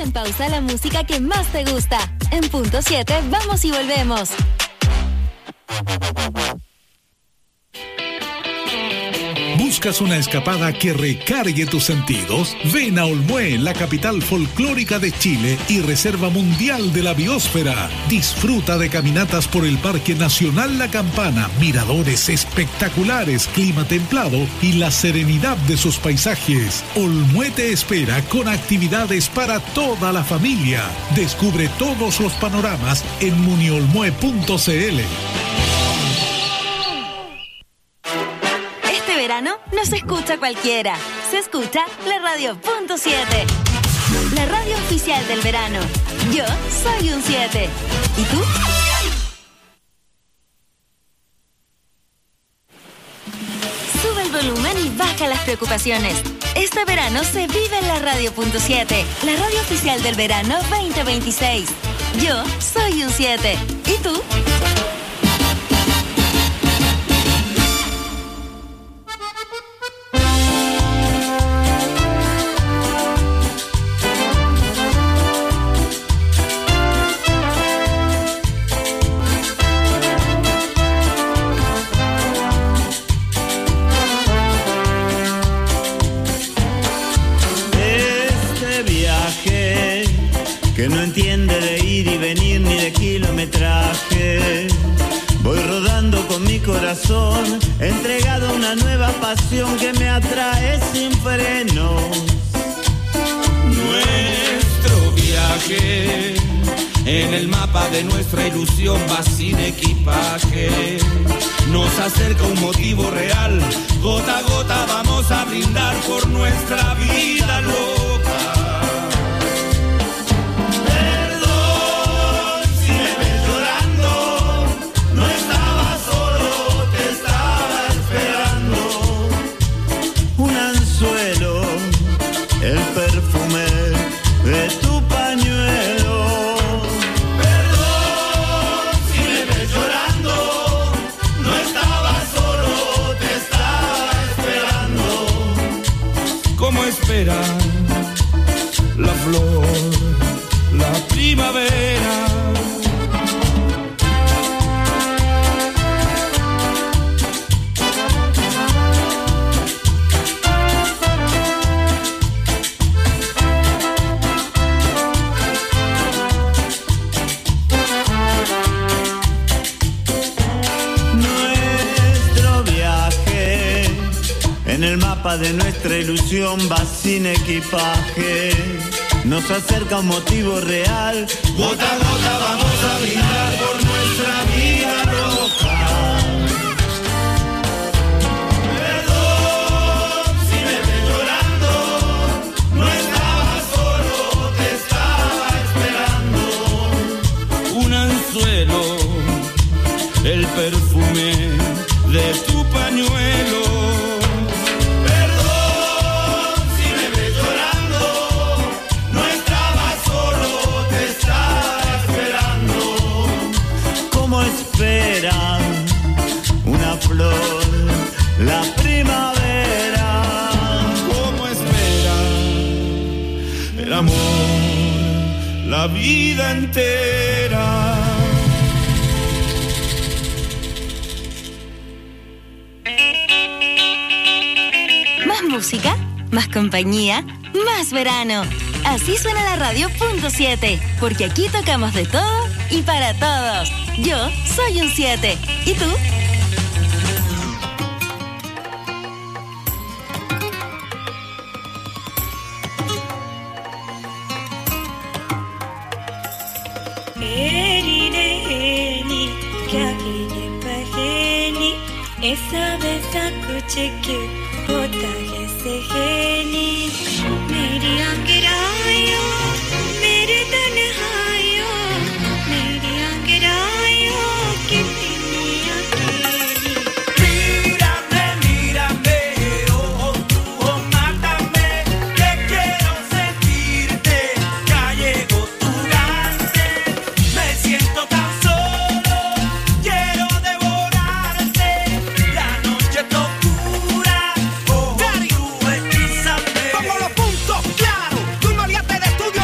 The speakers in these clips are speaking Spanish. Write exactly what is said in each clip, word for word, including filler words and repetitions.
en pausa la música que más te gusta. En punto siete, vamos y volvemos. ¿Buscas una escapada que recargue tus sentidos? Ven a Olmué, la capital folclórica de Chile y reserva mundial de la biosfera. Disfruta de caminatas por el Parque Nacional La Campana, miradores espectaculares, clima templado y la serenidad de sus paisajes. Olmué te espera con actividades para toda la familia. Descubre todos los panoramas en muniolmue punto c l. Verano no se escucha cualquiera, se escucha la radio punto siete, la radio oficial del verano. Yo soy un siete. ¿Y tú? Sube el volumen y baja las preocupaciones. Este verano se vive en la radio punto siete, la radio oficial del verano veinte veintiséis. Yo soy un siete. ¿Y tú? Que no entiende de ir y venir ni de kilometraje. Voy rodando con mi corazón, entregado a una nueva pasión que me atrae sin frenos. Nuestro viaje en el mapa de nuestra ilusión va sin equipaje. Nos acerca un motivo real, gota a gota vamos a brindar por nuestra vida loca. El perfume de tu pañuelo. Perdón si me ves llorando, no estaba solo, te estaba esperando. ¿Cómo espera la flor, la primavera? En el mapa de nuestra ilusión va sin equipaje. Nos acerca un motivo real. Gota a gota vamos a brindar por nuestra vida loca. Perdón si me ves llorando, no estaba solo, te estaba esperando. Un anzuelo, el perfume de tu pañuelo. Espera una flor, la primavera. ¿Cómo espera el amor, la vida entera? Más música, más compañía, más verano. Así suena la radio punto siete, porque aquí tocamos de todo y para todos. Yo soy un siete. ¿Y tú? ऐसा वैसा कुछ क्यों होता है सहेली मेरी अंगड़ाइयों मेरे तन्हाइयों मेरी अंगड़ाइयों कितनी अकेली Mírame, mírame, oh, tú, oh, mátame, que quiero sentirte, ya llegó tu gante, me siento tan solo, quiero devorarte, la noche es locura, oh, tú hechízame. Como los puntos claros, tú no olvidaste de estudio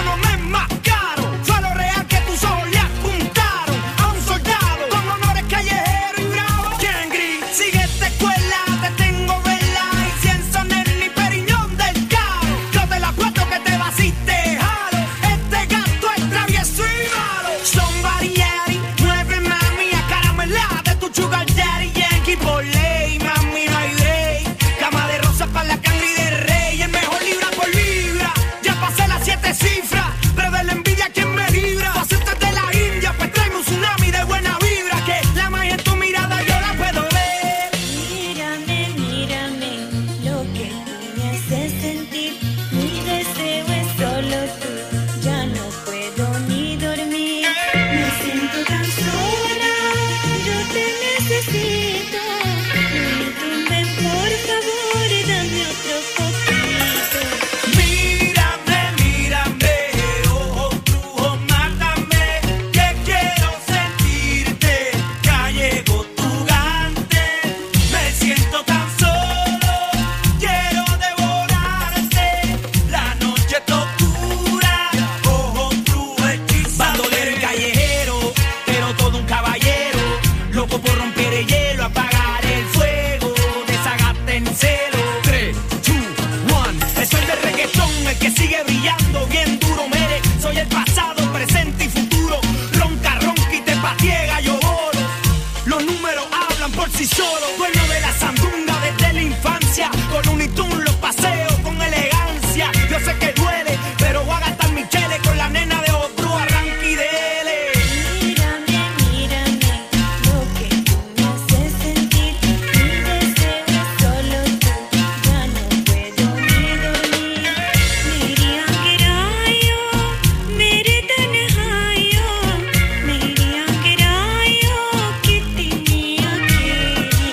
dueño de la sandunga desde la infancia. Con un itún los paseo con elegancia. Yo sé que duele, pero voy a gastar mi chele con la nena de otro arranque y dele. Mírame, mírame, lo que tú me haces sentir. Mi deseo es solo tú, ya no puedo ni dormir. मेरी अंगड़ाइयों, मेरे तन्हाइयों, मेरी अंगड़ाइयों कितनी अकेली.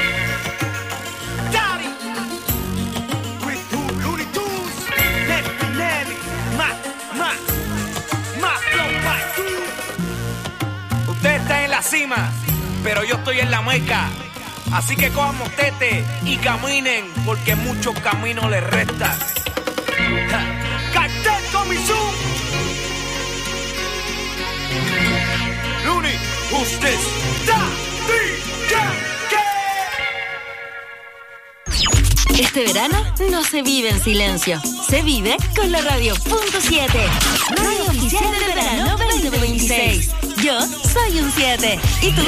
Daddy, with two Looney Tunes, Nefty Nelly, más, más, más flow by two. Usted está en la cima, pero yo estoy en la meca. Así que cojan motete y caminen, porque muchos caminos les restan. Ja. Cartel Comisión. Looney, who's this? Daddy Yankee. Este verano no se vive en silencio, se vive con la radio punto siete. Radio oficial del verano veinte veintiséis. Yo soy un siete. ¿Y tú?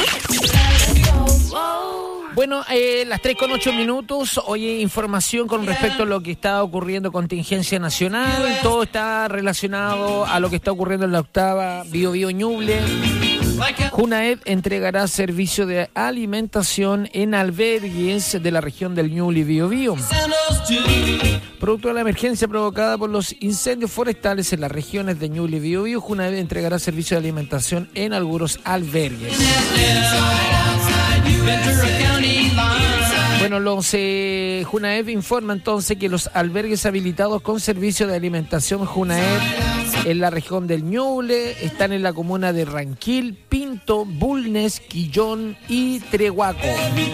Bueno, eh, las tres con ocho minutos. Oye, información con respecto a lo que está ocurriendo, contingencia nacional. Todo está relacionado a lo que está ocurriendo en la octava Bio Bio Ñuble. Junaed entregará servicio de alimentación en albergues de la región del Ñuble y Bio Bio. Producto de la emergencia provocada por los incendios forestales en las regiones de Ñuble y Bio Bio, Junaed entregará servicio de alimentación en algunos albergues. Bueno, los eh, Junaed informa entonces que los albergues habilitados con servicio de alimentación Junaed en la región del Ñuble están en la comuna de Ranquil, Pinto, Bulnes, Quillón y Trehuaco.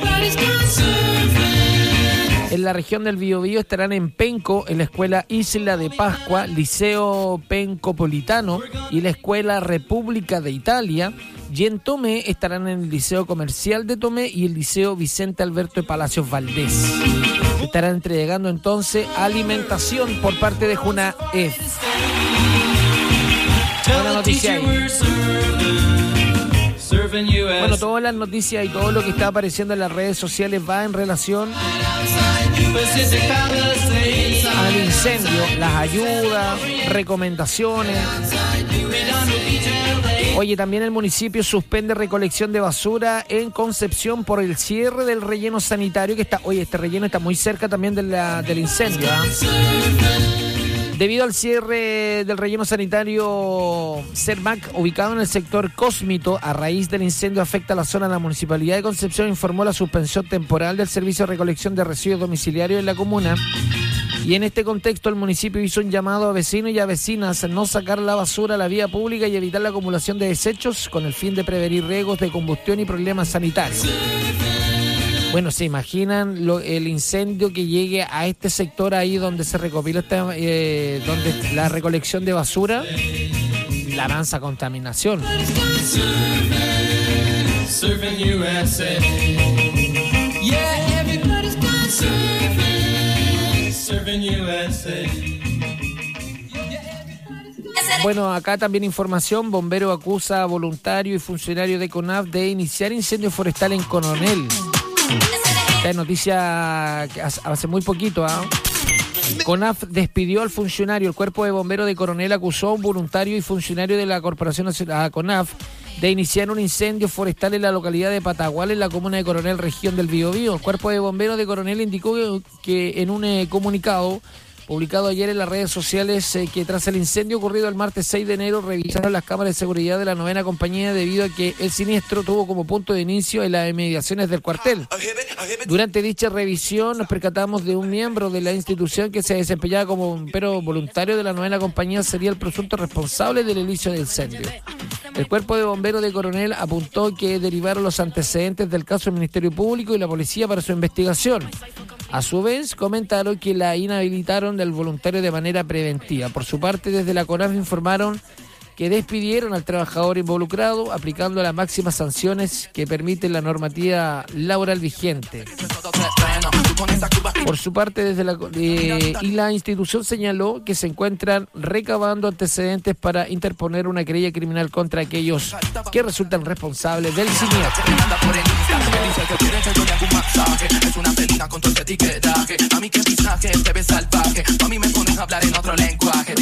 En la región del Biobío estarán en Penco, en la escuela Isla de Pascua, Liceo Pencopolitano y la escuela República de Italia. Y en Tomé estarán en el Liceo Comercial de Tomé y el Liceo Vicente Alberto de Palacios Valdés. Estarán entregando entonces alimentación por parte de Junaed. Buena noticia ahí. Bueno, todas las noticias y todo lo que está apareciendo en las redes sociales va en relación al incendio, las ayudas, recomendaciones. Oye, también el municipio suspende recolección de basura en Concepción por el cierre del relleno sanitario que está, oye, este relleno está muy cerca también de la, del incendio, ¿eh? Debido al cierre del relleno sanitario Cermac, ubicado en el sector Cósmito, a raíz del incendio afecta a la zona de la Municipalidad de Concepción, informó la suspensión temporal del servicio de recolección de residuos domiciliarios en la comuna. Y en este contexto el municipio hizo un llamado a vecinos y a vecinas a no sacar la basura a la vía pública y evitar la acumulación de desechos con el fin de prevenir riesgos de combustión y problemas sanitarios. Bueno, ¿se imaginan lo, el incendio que llegue a este sector ahí donde se recopila esta, eh, donde la recolección de basura? La mansa contaminación. Bueno, acá también información. Bombero acusa a voluntario y funcionario de CONAF de iniciar incendio forestal en Coronel. Esta noticia que hace muy poquito, ¿eh? CONAF despidió al funcionario. El cuerpo de bomberos de Coronel acusó a un voluntario y funcionario de la Corporación Nacional CONAF de iniciar un incendio forestal en la localidad de Patagual, en la comuna de Coronel, región del Biobío. El cuerpo de bomberos de Coronel indicó que, que en un eh, comunicado publicado ayer en las redes sociales eh, que tras el incendio ocurrido el martes seis de enero revisaron las cámaras de seguridad de la novena compañía debido a que el siniestro tuvo como punto de inicio en las inmediaciones del cuartel. Durante dicha revisión nos percatamos de un miembro de la institución que se desempeñaba como bombero voluntario de la novena compañía sería el presunto responsable del inicio del incendio. El cuerpo de bomberos de Coronel apuntó que derivaron los antecedentes del caso del Ministerio Público y la policía para su investigación. A su vez, comentaron que la inhabilitaron del voluntario de manera preventiva. Por su parte, desde la CONAF informaron que despidieron al trabajador involucrado, aplicando las máximas sanciones que permite la normativa laboral vigente. Por su parte, desde la eh, y la institución señaló que se encuentran recabando antecedentes para interponer una querella criminal contra aquellos que resultan responsables del siniestro. Es una felina con todo ese etiquetaje. A mí que pisaje, te ves salvaje. A mí me pones a hablar en otro lenguaje.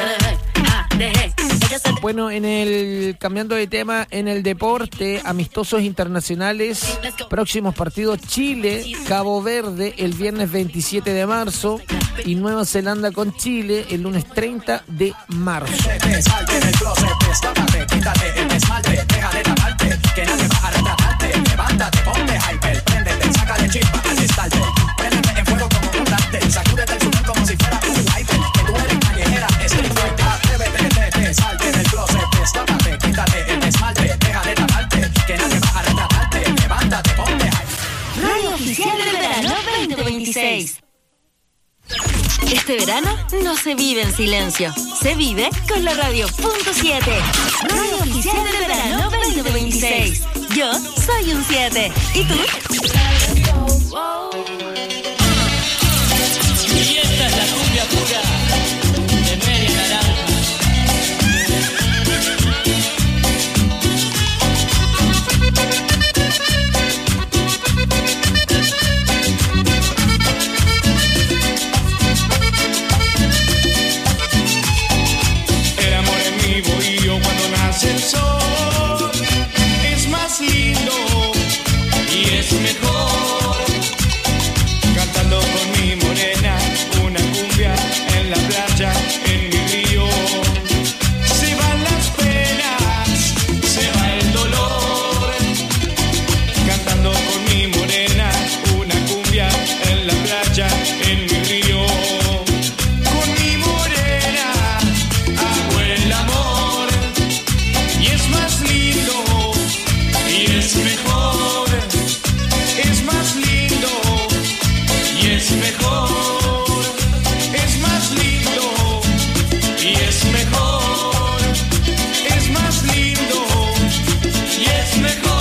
Bueno, en el cambiando de tema, en el deporte, amistosos internacionales, próximos partidos: Chile, Cabo Verde el viernes veintisiete de marzo y Nueva Zelanda con Chile el lunes treinta de marzo. Radio oficial del verano veinte veintiséis. Este verano no se vive en silencio, se vive con la radio punto siete. Radio oficial del verano veinte veintiséis. Yo soy un siete. ¿Y tú? Y esta es la cumbia pura de Media Naranja. El amor en mi bohío cuando nace el sol es más lindo y es mejor. Cantando con mi morena una cumbia en la playa, en mi río. Se van las penas, se va el dolor. Cantando con mi morena una cumbia en la playa, en mi río. Con mi morena hago el amor y es más lindo y es mejor. Es más lindo y es mejor, es más lindo y es mejor, es más lindo y es mejor.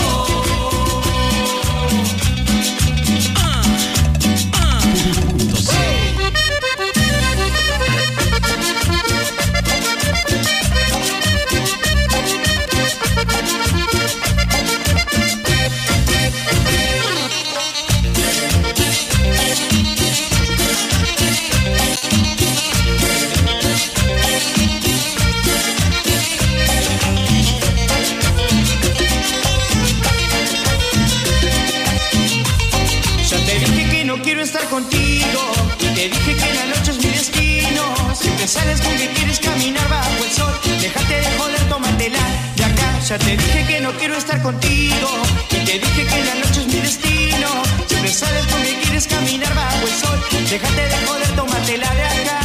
Ya te dije que no quiero estar contigo, te dije que la noche es mi destino. Siempre sales con que quieres caminar bajo el sol. Déjate de joder, tómatela de acá. Ya te dije que no quiero estar contigo y te dije que la noche es mi destino. Siempre sales con que quieres caminar bajo el sol. Déjate de joder, tómatela de acá.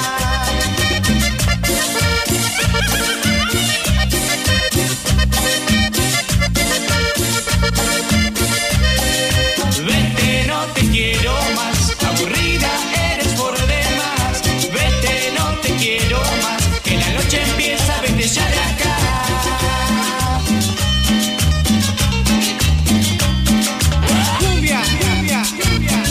Vete, no te quiero más, aburrida eres por demás. Vete, no te quiero más, que la noche empieza, vete ya de acá. Cumbia, cumbia, cumbia.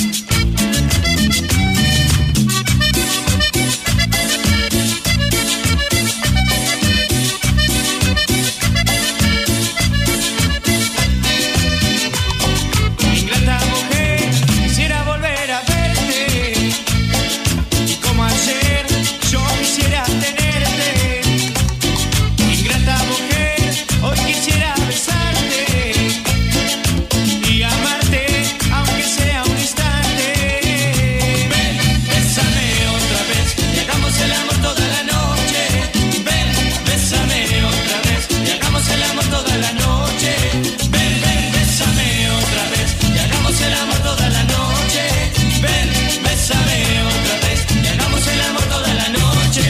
Ingrata mujer, quisiera volver a verte y como ayer yo quisiera tenerte. Ingrata mujer, hoy quisiera besarte y amarte aunque sea un instante. Ven, bésame otra vez y hagamos el amor toda la noche. Ven, bésame otra vez y hagamos el amor toda la noche. Ven, ven, bésame otra vez y hagamos el amor toda la noche. Ven, bésame otra vez y hagamos el amor toda la noche.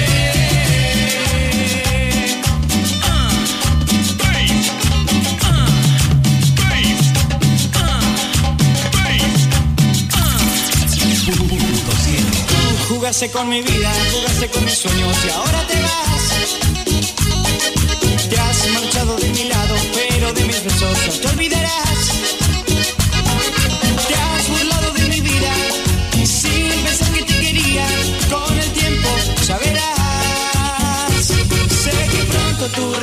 Jugaste con mi vida, jugaste con mis sueños y ahora te vas. Te has marchado de mi lado, pero de mis besos no te olvidarás. Te has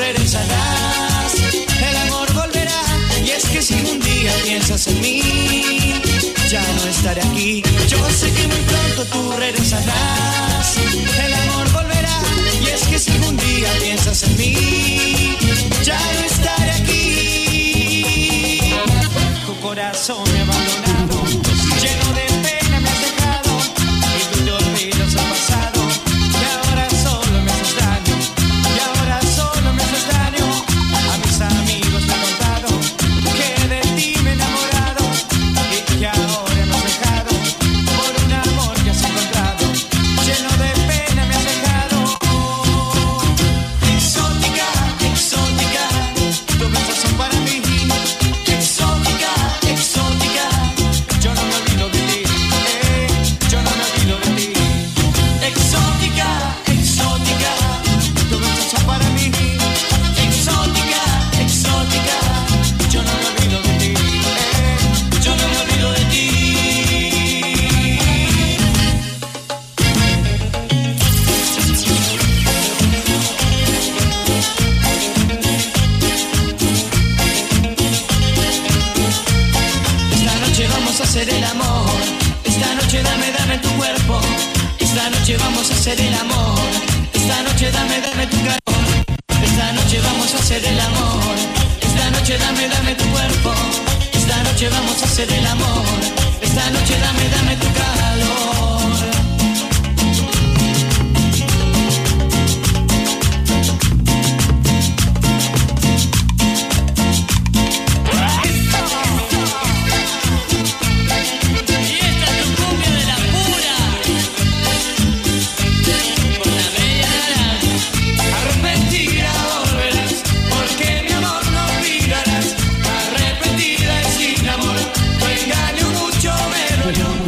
regresarás, el amor volverá. Y es que si un día piensas en mí, ya no estaré aquí. Yo sé que muy pronto tú regresarás, el amor volverá. Y es que si un día piensas en mí, ya no estaré aquí. Tu corazón me ha abandonado, lleno de pena me has dejado, y tú te olvidas del pasado, y ahora solo me haces daño, y ahora solo me haces daño. A mis amigos me he contado que de ti me he enamorado, y que ahora me has dejado por un amor que has encontrado, lleno de pena me has dejado. Exótica, exótica, tus besos son para mí. Exótica, exótica, yo no me olvido de ti, eh, yo no me olvido de ti. Exótica, exótica, tus besos son para mí. Exótica, exótica, yo no me olvido de ti, eh, yo no me olvido de ti. Esta noche vamos a hacer el amor, esta noche dame, dame tu cuerpo. Esta noche vamos a hacer el amor, esta noche dame, dame tu calor. Esta noche vamos a hacer el amor, esta noche dame, dame tu cuerpo. Esta noche vamos a hacer el amor, esta noche dame, dame tu calor. Y esta es tu cumbia de la pura, con la bella naranja. Arrepentida volverás, porque mi amor no olvidarás. Arrepentida y sin amor, tu engaño mucho me dolió.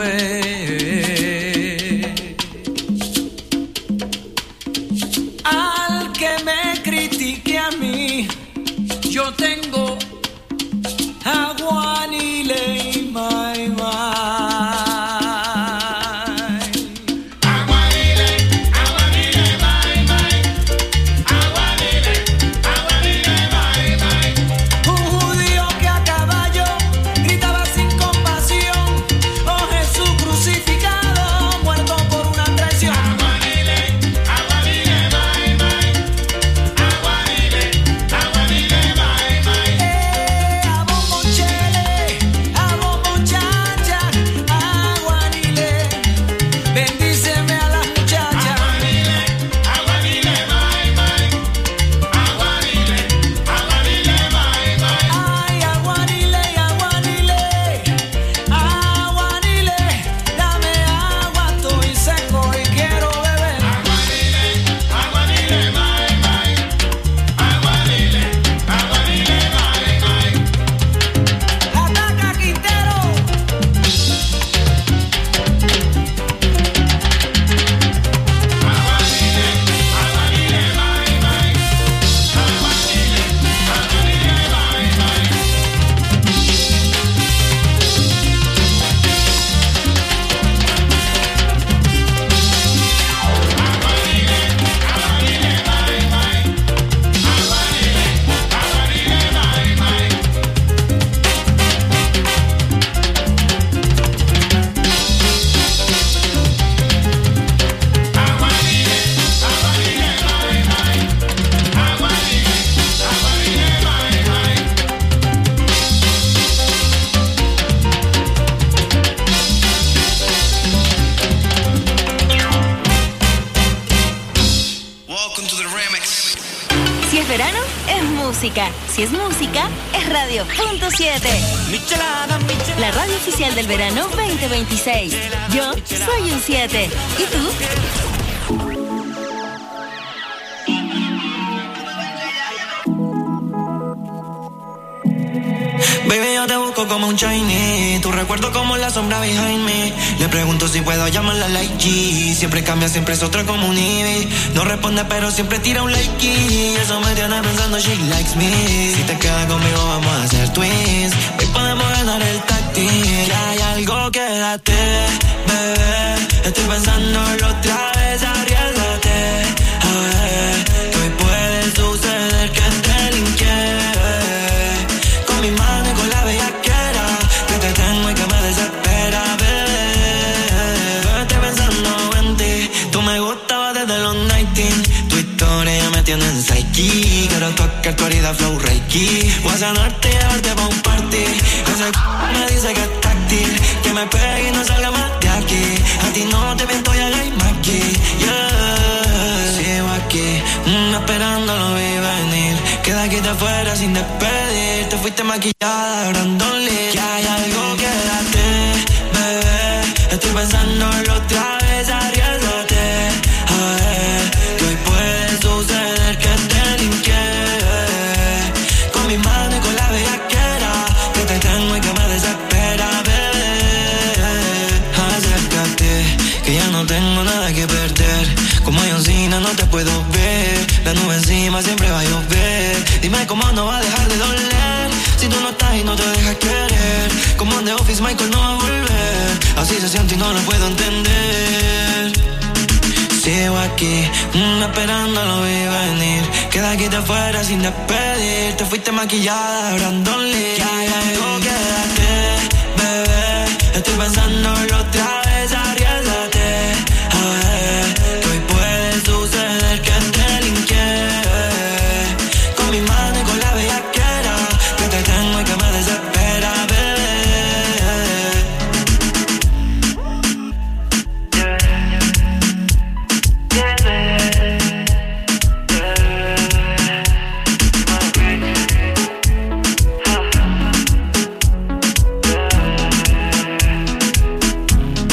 es. Al que me critique a mí, yo tengo a Guanile y Mai Mai. Si es música, es Radio Punto siete. La radio oficial del verano veinte veintiséis. Yo soy un siete. ¿Y tú? Baby, yo te busco como un shiny, tu recuerdo como la sombra behind me. Le pregunto si puedo llamarla like G. Siempre cambia, siempre es otra como un Eevee. No responde pero siempre tira un like y eso me tiene pensando she likes me. Si te quedas conmigo vamos a hacer twins. Hoy podemos ganar el tag team. Ya hay algo, quédate, bebé. Estoy pensándolo otra vez, arriesgate. A ver, que hoy puede suceder que te linke. Con mi mano y con la bellaquera que te tengo y que me desespera, bebé. Estoy pensando en ti. Tú me gustabas desde los nineteen. Tu historia ya me tiene en psyche. Quiero tocar tu herida flow reiki. Voy a sanarte y llevarte pa' un party. Ese c*** me dice que es táctil, que me pegue y no salga más de aquí. A ti no te miento, ya hay más aquí. Yeah. Sigo aquí, mm, esperando lo vi venir. Queda aquí de afuera sin despedir. Te fuiste maquillada, Brandon Lee. Que hay algo, quédate, bebé. Estoy pensándolo otra vez, arriesgate. A ver, que hoy puede suceder que te linke. Con mi mano y con la bellaquera que te tengo y que me desespera, bebé. Acércate, que ya no tengo nada que perder. Como Johncina no te puedo ver. La nube encima siempre va a llover. Dime cómo no va a dejar de doler si tú no estás y no te dejas querer. Como en The Office Michael no va a volver. Así se siente y no lo puedo entender. Sigo aquí, mm, esperando lo vi venir. Queda aquí de afuera sin despedir. Te fuiste maquillada, Brandon Lee. Que hay algo, quédate, bebé. Estoy pensándolo otra vez, arriesgate. A ver, que hoy puede suceder que te linke. Con mi mano y con la bellaquera que te tengo y que me desespera, bebé. Yeah, yeah, yeah.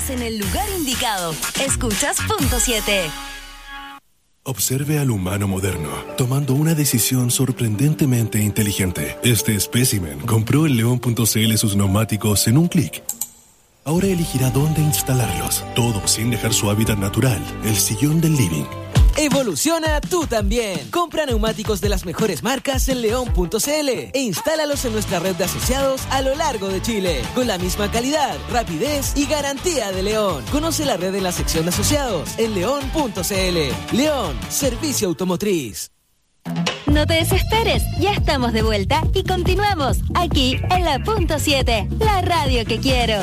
Estás en el lugar indicado. Escuchas Punto siete. Observe al humano moderno, tomando una decisión sorprendentemente inteligente. Este espécimen compró en león punto c l sus neumáticos en un clic. Ahora elegirá dónde instalarlos, todo sin dejar su hábitat natural, el sillón del living. Evoluciona tú también. Compra neumáticos de las mejores marcas en león punto c l e instálalos en nuestra red de asociados a lo largo de Chile, con la misma calidad, rapidez y garantía de León. Conoce la red en la sección de asociados en león punto c l. León, servicio automotriz. No te desesperes, ya estamos de vuelta y continuamos aquí en la Punto siete, la radio que quiero.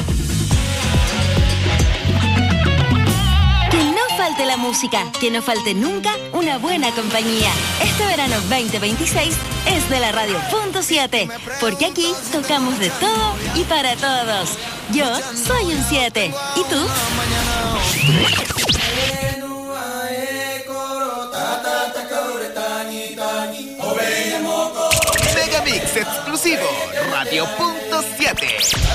Que no falte la música, que no falte nunca una buena compañía. Este verano veinte veintiséis es de la radio Punto siete, porque aquí tocamos de todo y para todos. Yo soy un siete, ¿y tú? Megamix exclusivo, Radio Punto siete.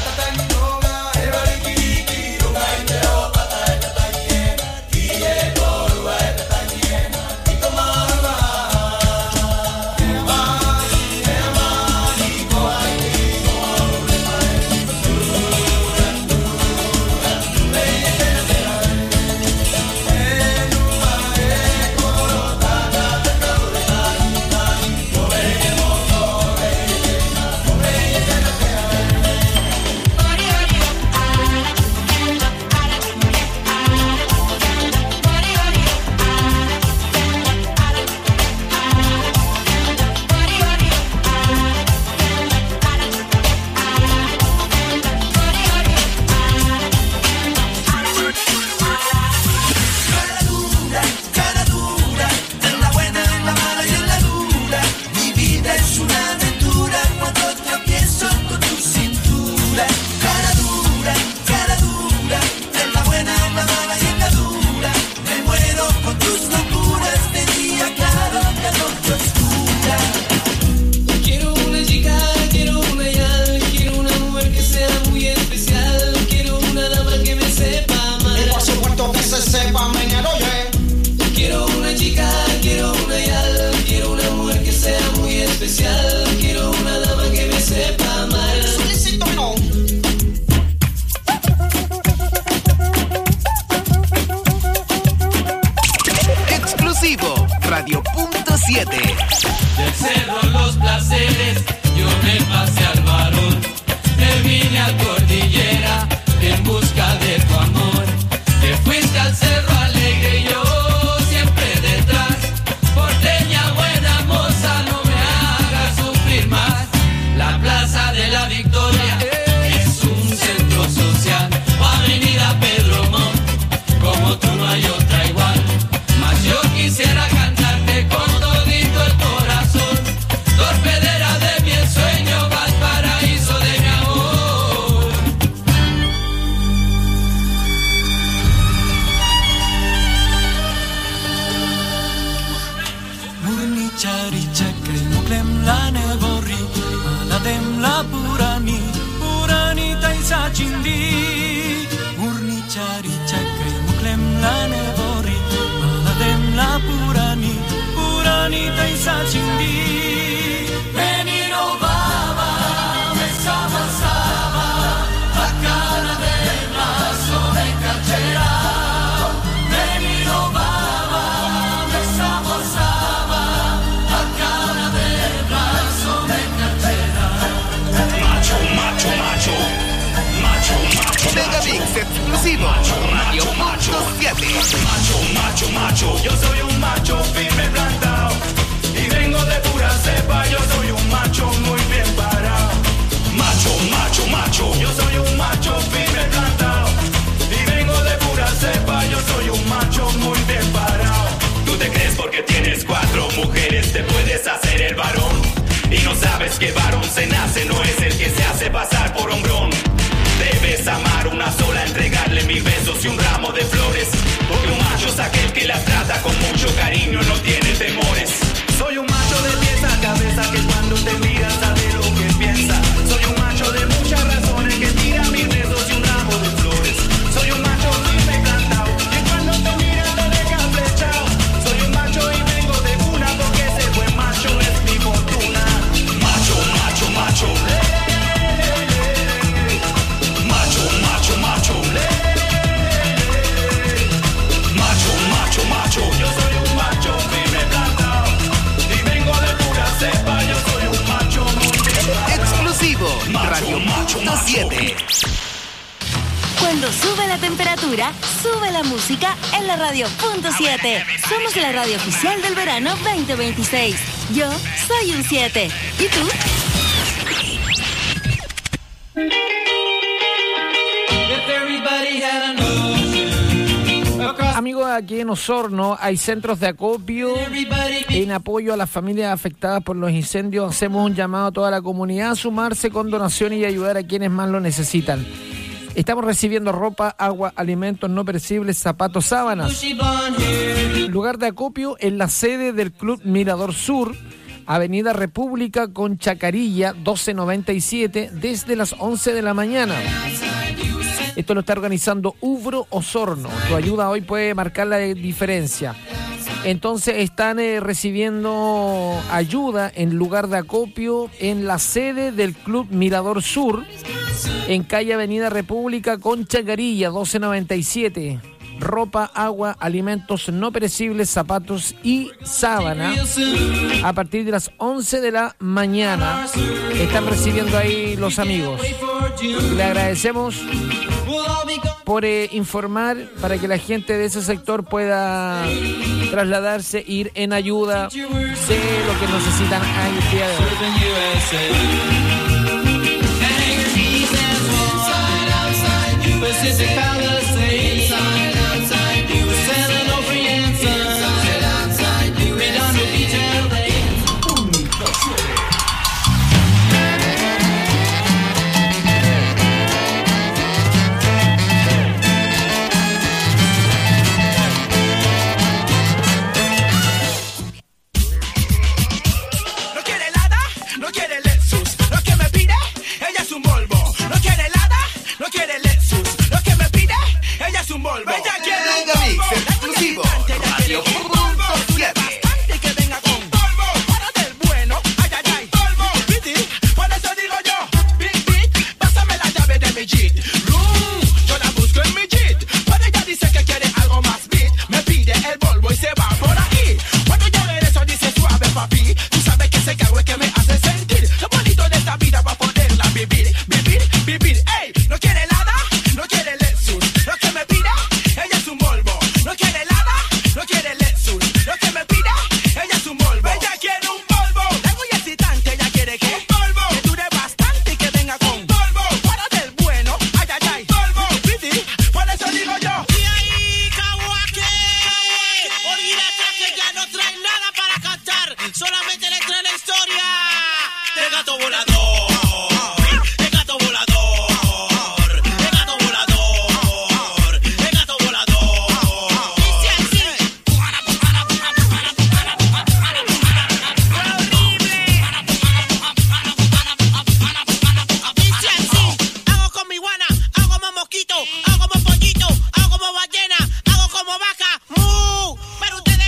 Del cerro los placeres, yo me pasé al varón, me vine a cordillera en busca de tu amor. Te fuiste al cerro alegre y yo siempre detrás. Porteña buena moza, no me hagas sufrir más. La plaza de la Victoria es un centro social, o avenida Pedro Montt, como tú no hay otra igual. Mas yo quisiera cantarte con todito el corazón, torpedera de mi ensueño, Valparaíso de mi amor. Murni cari cekai muklem la nebori, maladem la purani, purani taisa cindi. Murni cari cekai muklem la nebori, maladem la purani, purani taisa cindi. Menino baba, me sama sama, la cara del mazo me cachera. Menino baba, me sama sama, la cara del mazo me cachera. Macho, macho, macho, macho, macho. Megamix exclusivo, Radio Punto siete. Macho, macho, macho, yo soy un macho firme plantado y vengo de pura cepa, yo soy un macho muy bien parado. Macho, macho, macho, yo soy un macho firme plantado y vengo de pura cepa, yo soy un macho muy bien parado. Tú te crees porque tienes cuatro mujeres te puedes hacer el varón y no sabes que varón se nace, no es el que se hace pasar por hombrón. Debes amar una sola, entregarle mil besos y un ramo de flores, porque un macho es aquel que las trata con mucho cariño, no tiene temores. Soy un macho de pies a cabeza que cuando te mira sabe lo que piensa. Soy un macho de muchas razones que tira mil besos y un ramo de flores. Soy un macho la temperatura, sube la música en la radio punto siete. Somos la radio oficial del verano veinte veintiséis. Yo soy un siete. ¿Y tú? Amigos, aquí en Osorno hay centros de acopio en apoyo a las familias afectadas por los incendios. Hacemos un llamado a toda la comunidad a sumarse con donaciones y ayudar a quienes más lo necesitan. Estamos recibiendo ropa, agua, alimentos no perecibles, zapatos, sábanas. Lugar de acopio en la sede del Club Mirador Sur, Avenida República con Chacarilla doce noventa y siete, desde las once de la mañana. Esto lo está organizando Ubro Osorno. Tu ayuda hoy puede marcar la diferencia. Entonces están eh, recibiendo ayuda en lugar de acopio en la sede del Club Mirador Sur, en calle Avenida República con Chacarilla doce noventa y siete. Ropa, agua, alimentos no perecibles, zapatos y sábana. A partir de las once de la mañana están recibiendo ahí los amigos. Le agradecemos por eh, informar para que la gente de ese sector pueda trasladarse, ir en ayuda de lo que necesitan el día de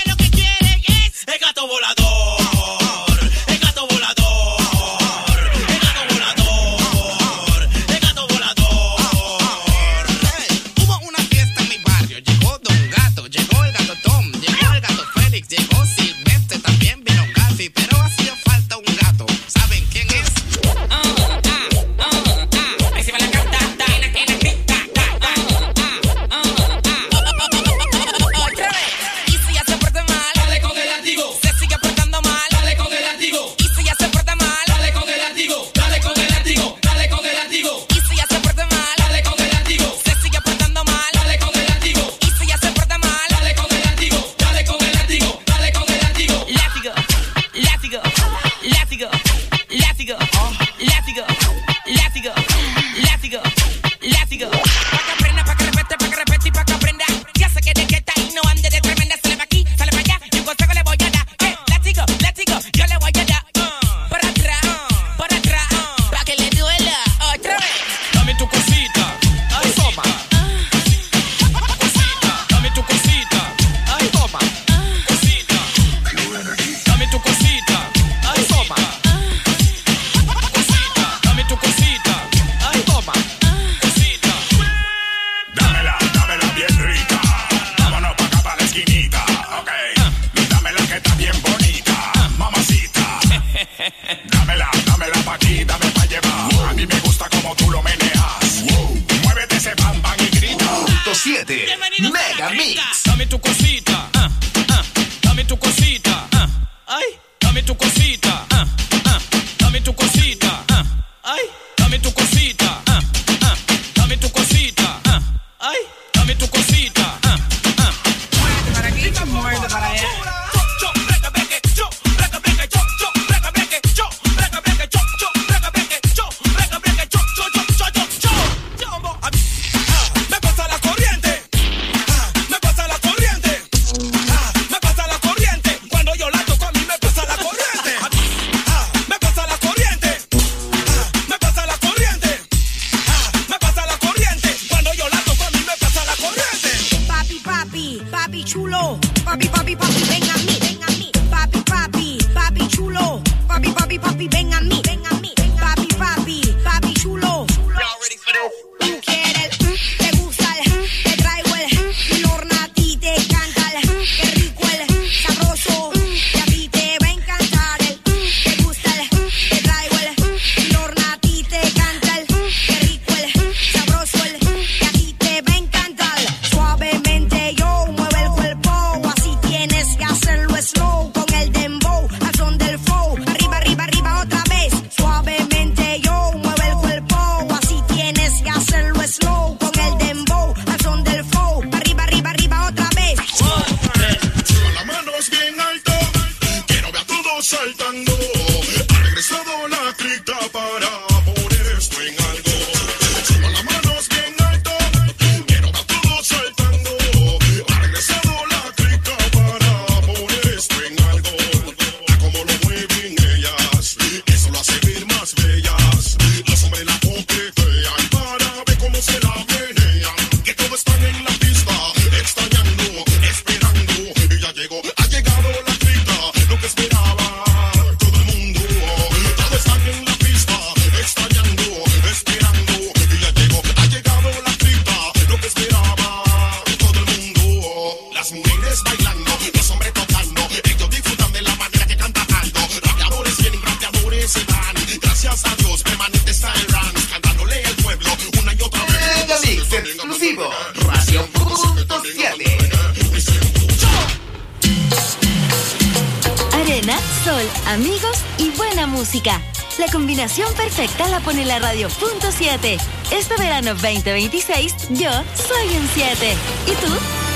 volador, el gato volador. Mega Mix. Dame tu cosita, ah, ah, dame tu cosita, ah, ay, dame tu cosita, ah, ah, dame tu cosita, ah, ay, dame tu cosita, ah, ah, dame tu cosita, ah, ay, dame tu cosita, ah, ah. Muévete para aquí, muévete para allá. Chulo, papi, papi, papi, ven a mí, ven a mí, papi, papi, papi chulo, papi, papi, papi, ven a mí, ven a mí, papi, papi, papi chulo. Tú quieres, te gusta el, te traigo el, Lorna a ti te encanta el, qué rico el, sabroso, y a ti te va a encantar el, te gusta el, te traigo el, Lorna a ti te encanta el, qué rico el, sabroso el, y a ti te va a encantar, suavemente yo mueve el cuerpo, así tienes que hacerlo slow, con el dembow, al son del flow, arriba, arriba, arriba otra vez, suavemente yo mueve el cuerpo, así tienes que hacerlo slow, con el dembow, al son del flow, arriba, arriba, arriba otra vez. Las manos bien alto, quiero ver a todos saltando. Ha regresado la clica para poner esto en algo. Suban las manos bien alto, quiero ver a todos saltando. Ha regresado la clica para poner esto en algo. A como lo mueven ellas, eso lo hace ver más bellas. Los hombres la coquetean para ver cómo se la menean. Que todos están en la pista, extrañando, esperando. Y ya llegó, ha llegado la clica, lo que esperaba todo el mundo. Todos están en la pista, extrañando, esperando. Y ya llegó, ha llegado la clica, lo que esperaba todo el mundo. Las mujeres bailando, los hombres tocando, ellos disfrutan de la manera que canta Aldo. Rapeadores vienen, rapeadores se van. Gracias a Dios, permanente está el run, cantándole al pueblo una y otra vez. Mega Mix exclusivo, Radio punto siete. Arena, sol, amigos y buena música. La combinación perfecta la pone la Radio punto siete. Este verano veinte veintiséis, yo soy un siete. ¿Y tú?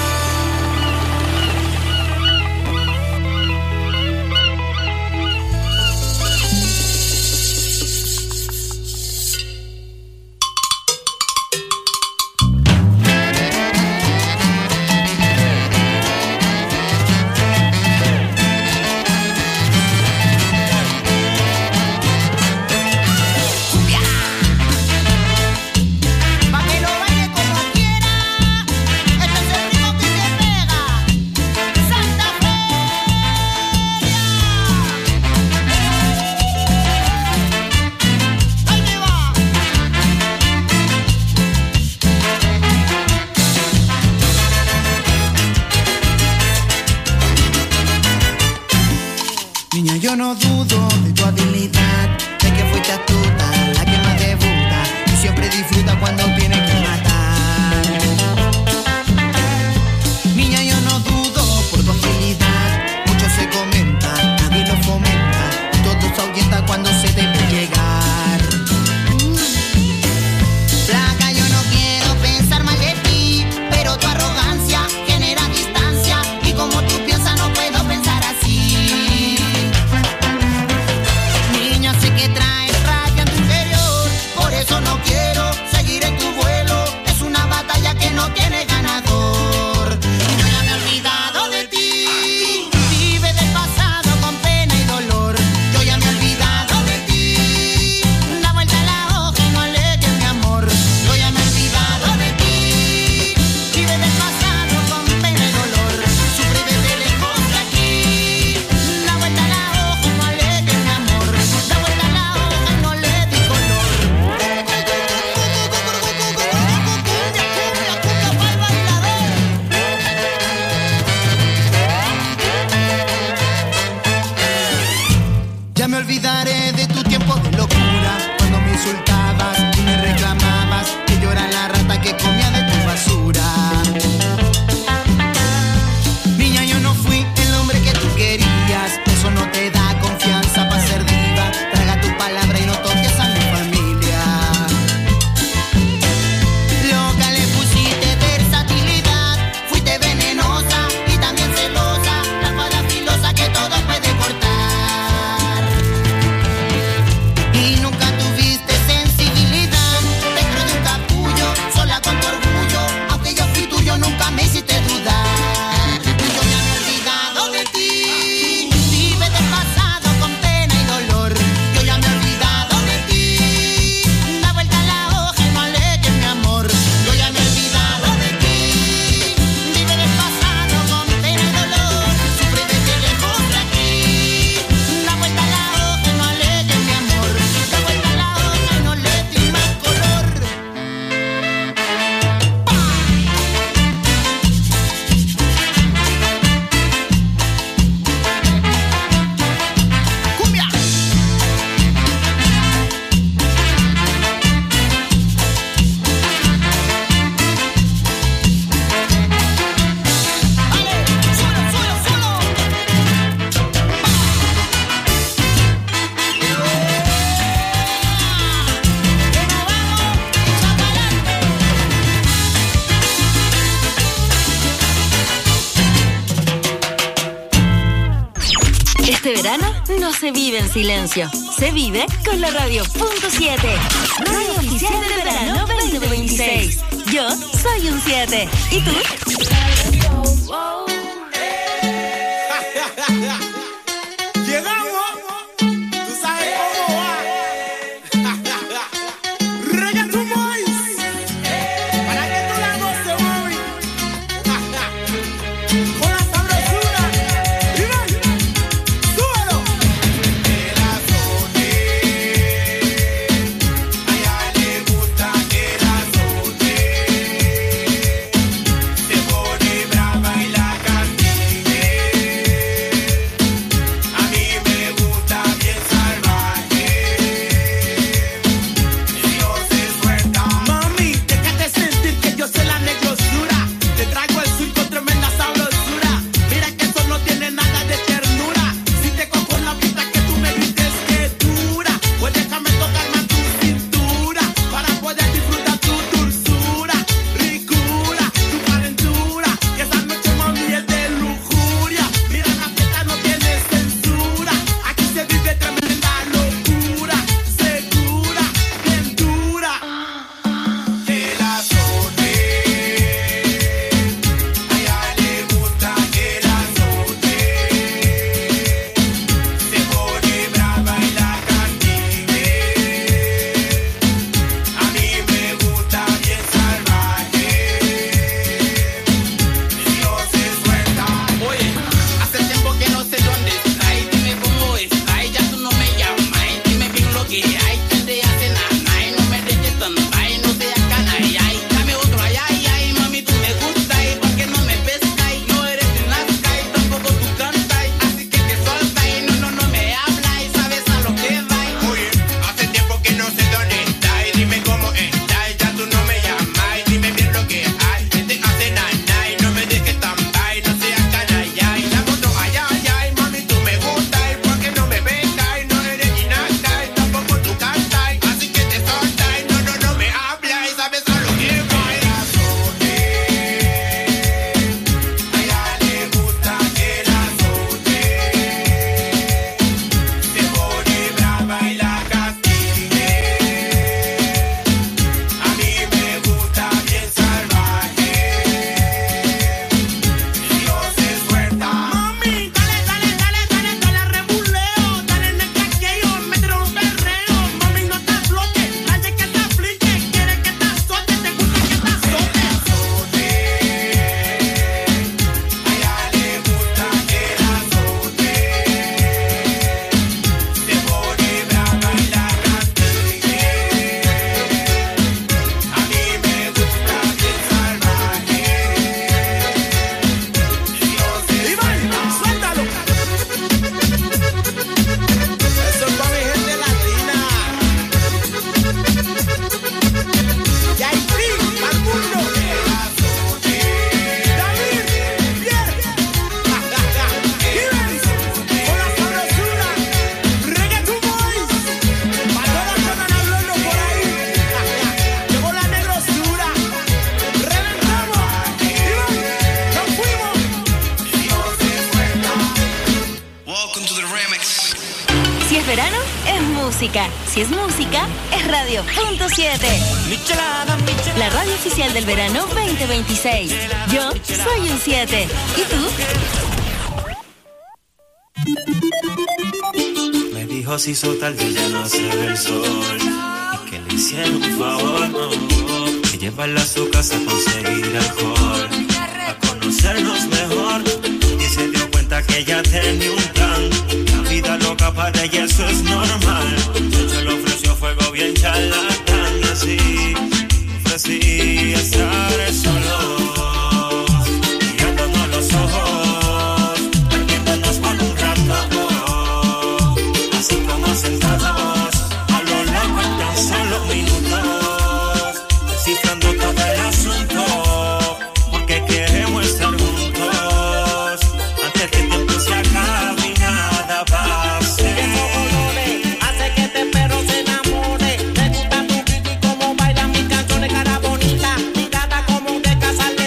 Pa' que lo baile como quiera, este es el ritmo que te pega. Santa Feria. Ahí te va. Niña, yo no dudo de tu habilidad, de que fuiste astuta, la que más debuta y siempre disfruta cuando tiene que matar. Niña, yo no dudo por tu agilidad, mucho se comenta, nadie lo fomenta, y todo se ahuyenta cuando se te ve llegar. Flaca, yo no quiero pensar mal de ti, pero tu arrogancia genera distancia y como tú piensas no puedo pensar así. Este verano no se vive en silencio, se vive con la radio punto siete. Radio oficial del verano veinte veintiséis. Yo soy un siete. ¿Y tú? Llegamos, tú sabes cómo va. Reggaeton Boys, para que tú la goces, mami. Con la sabrosura. Y ven, súbelo. El azote, a ella le gusta el azote. Se pone brava y la castigue. A mí me gusta bien salvaje. Dios se suelta. Mami, déjate sentir que yo soy la negrosura. Te traigo el swing con tremenda sabrosura. Mira que eso no tiene nada de ternura. Si te cojo la pista que tú me grites que dura, pues déjame tocar más tu cintura para poder disfrutar tu dulzura, ricura, tu calentura. Que esa noche, mami, es de lujuria. Mira, la fiesta no tiene censura. Aquí se vive tremenda locura, segura, bien dura. El azote, a ella le gusta el azote. Se pone brava y la castigue. A mí me gusta bien salvaje. Dios se suelta. Oye, hace tiempo que no sé dónde está. Y dime cómo está. Y ya tú no me llamas. Y dime bien lo que hay. Que te hace nada. Y no me dejes tanta. Y no seas canalla. Y dame otro ay, ay, ay. Mami, tú me gusta. Y porque no me pesca. Y no eres de Nazca. Y tampoco tú cantas. Así que te solta. Y no, no, no me habla. Y sabes a lo que va. Oye, hace tiempo que no sé dónde está. Y dime cómo está. Y ya tú no me llamas. Y dime bien lo que hay. Que te hace nada. Y no me dejes tanta. Y no seas canalla. Y dame otro ay, ay, ay. Mami, tú me gusta. Y porque no me pesca. Y no eres de Nazca. Y tampoco tú cantas. Así que te solta. Y no, no, no me habla. Y sabes a lo que va. El azote, a ella le gusta el azote. Se pone brava y la castigue. A mí me gusta bien salvaje. Dios se suelta. Mami, dale, dale, dale, dale, dale rebuleo. Dale en el caqueo, mételo un perreo. Mami, no te aflojes, nadie que te aplique. Quiere que te azote, te gusta que te azote. A ella le gusta el azote. Se pone brava y la castigue. A mí me gusta bien salvaje. Dios se suelta. Suéltalo. Eso es para mi gente latina. Y hay free para el mundo. David, bien. Gibbons, con la sabrosura. Reggaeton Boys. Para todas las que andan hablando por ahí. Llegó la negrosura. Reventamos. Gibbons, nos fuimos. Dios se suelta. Welcome to the remix. Si es verano, es música. Si es música, es radio punto siete. La radio oficial del verano veinte veintiséis. Yo soy un siete. ¿Y tú? Me dijo si hizo tarde ya no se ve el sol y que le hicieron un favor, no, que llevarla a su casa a conseguir alcohol, a conocernos mejor, y se dio cuenta que ella tenía un plan. La vida loca para ella eso es normal. Se le ofreció fuego bien charlatán y así ofrecí estar solos, mirándonos los ojos, perdiéndonos por un rato. Así como sentados, a lo largo en tan solo minutos, descifrando todo el asunto, porque queremos estar juntos, antes que el tiempo se acabe y nada pase. Hace que este perro se enamore. Me gusta tu pico y cómo bailan mis canciones, cara bonita. Mi gata como de casa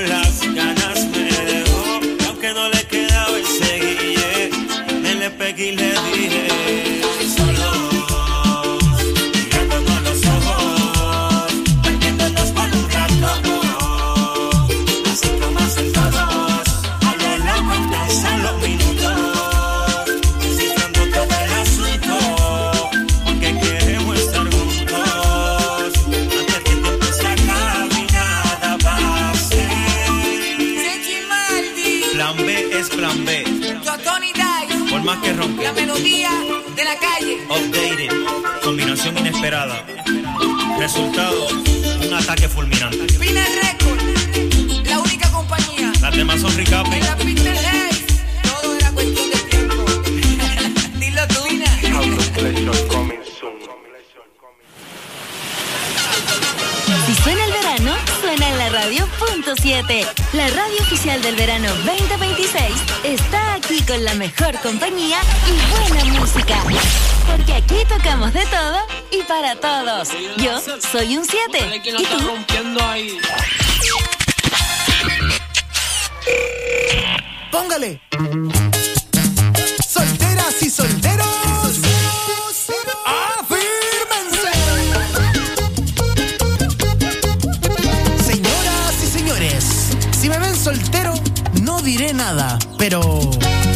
con las ganas me dejó. Y aunque no le quedaba y seguí, me le pegué y le dije solo, mirándonos los ojos, perdiéndonos por un rato, así como hacen todos, a lo loco pasan los minutos, descifrando todo el asunto, porque queremos estar juntos, antes que el tiempo se acabe y nada pase. Plan B es plan B. Tony Dice, Por más que ronque. la melodía de la calle. Updated. Combinación inesperada. Resultado, un ataque fulminante. Pina Record, la única compañía. Las demás son recapping. En la Peter Hayes, todo era cuestión de tiempo. Dilo tú, Pina. Si suena el verano, suena en la radio punto siete. La radio oficial del verano veinte veintiséis está aquí con la mejor compañía y buena música. Porque aquí tocamos de todo y para todos. Yo soy un siete. ¿Y tú? Póngale. Solteras y solteros. ¡Afírmense! Señoras y señores, si me ven soltero, no diré nada, pero